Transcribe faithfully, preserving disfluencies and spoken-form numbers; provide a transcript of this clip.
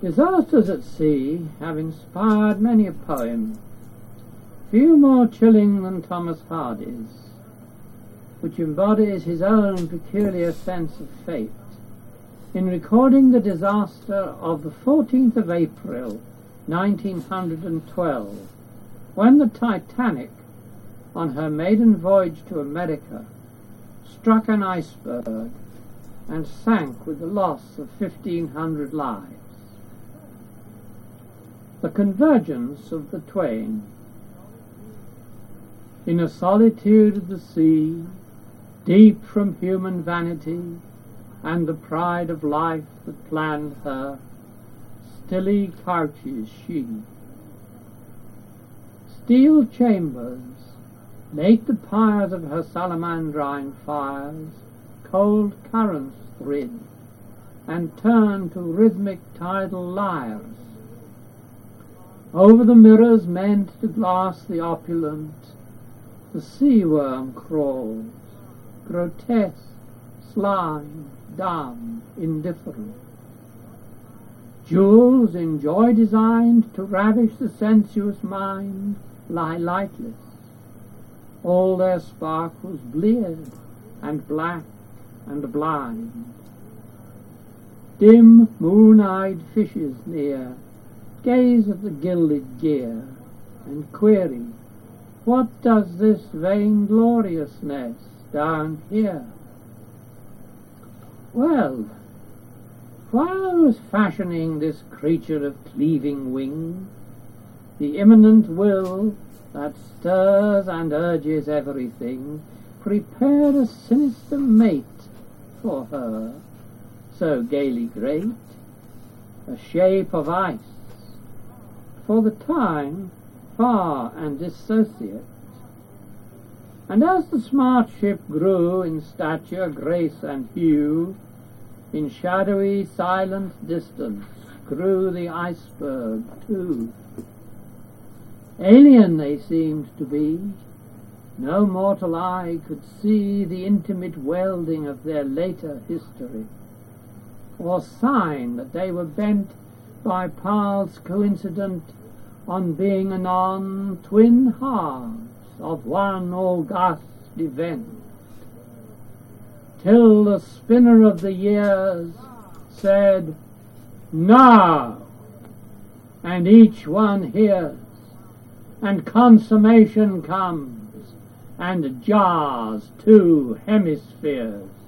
Disasters at sea have inspired many a poem, few more chilling than Thomas Hardy's, which embodies his own peculiar sense of fate in recording the disaster of the fourteenth of April, nineteen twelve, when the Titanic, on her maiden voyage to America, struck an iceberg and sank with the loss of fifteen hundred lives. The convergence of the twain. In a solitude of the sea, deep from human vanity and the pride of life that planned her, stilly couches she. Steel chambers, late the pyres of her salamandrine fires, cold currents thrid, and turn to rhythmic tidal lyres. Over the mirrors meant to glass the opulent, the sea-worm crawls, grotesque, sly, dumb, indifferent. Jewels in joy designed to ravish the sensuous mind lie lightless, all their sparkles bleared and black and blind. Dim moon-eyed fishes near gaze at the gilded gear and query, what does this vaingloriousness down here? Well, while I was fashioning this creature of cleaving wing, the immanent will that stirs and urges everything prepared a sinister mate for her, so gaily great, a shape of ice, for the time far and dissociate. And as the smart ship grew in stature, grace, and hue, in shadowy, silent distance grew the iceberg too. Alien they seemed to be. No mortal eye could see the intimate welding of their later history, or sign that they were bent by paths coincident on being anon twin halves of one august event, till the spinner of the years said, "Now!" and each one hears, and consummation comes, and jars two hemispheres.